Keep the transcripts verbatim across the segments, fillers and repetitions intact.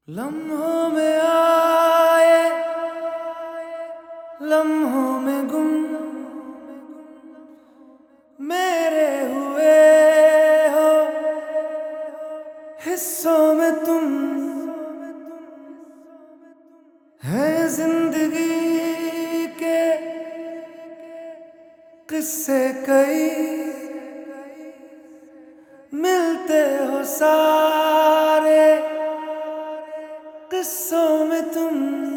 लम्हों में आए लम्हों में गुम मेरे हुए हो हिस्सों में तुम है जिंदगी के किस्से कई मिलते हो सारे किस्सों में तुम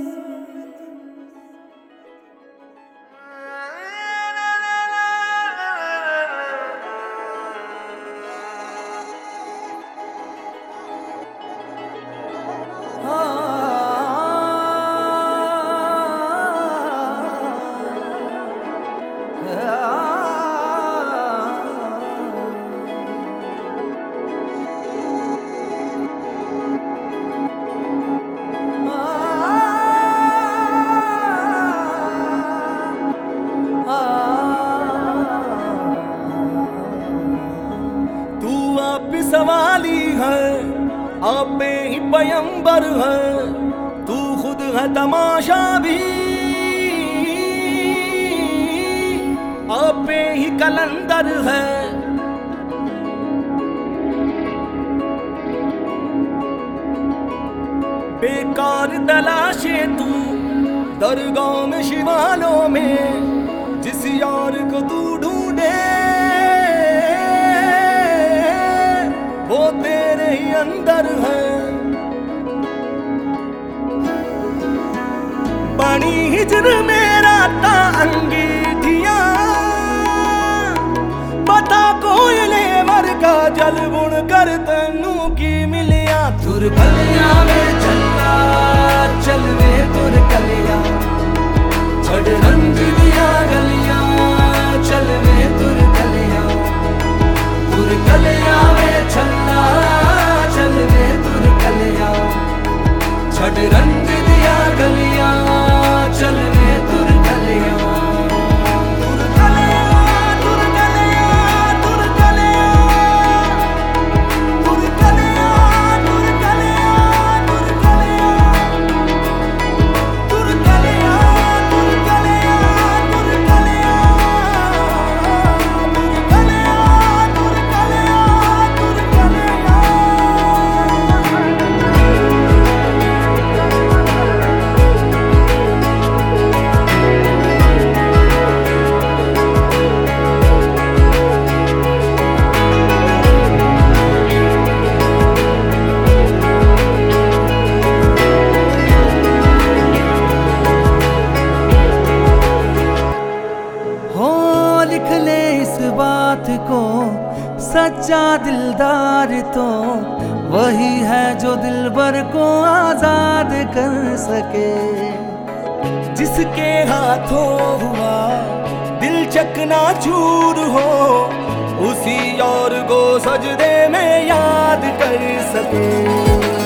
सवाली है आप पे ही पैगंबर है, तू खुद है तमाशा भी आप पे ही कलंदर है। बेकार तलाशे तू दरगाह में शिवालों में जिस यार को तू ढूंढे वो तेरे ही अंदर है। बनी हिजर मेरा ता अंगीठियां पता कोयले वर्गा जल बुण कर तैनू की मिलिया। तुर कलिया में चला चल वे तुर कलिया छड़ रंग दिया गलियां चल वे तुर कलिया। तुर कलिया में चला चल वे तुर कलिया छड़ रंग दिया गलियां चल वे तुर कलिया। तुर कलिया तुर कलिया तुर कलिया तुर कलिया तुर कलिया तुर कलिया तुर कलिया तुर कलिया तुर कलिया तुर कलिया तुर कलिया तुर कलिया। हो लिख ले इस बात को सच्चा दिलदार तो वही है जो दिलबर को आजाद कर सके। जिसके हाथों हुआ दिल चकना चूर हो उसी और को सजदे में याद कर सके।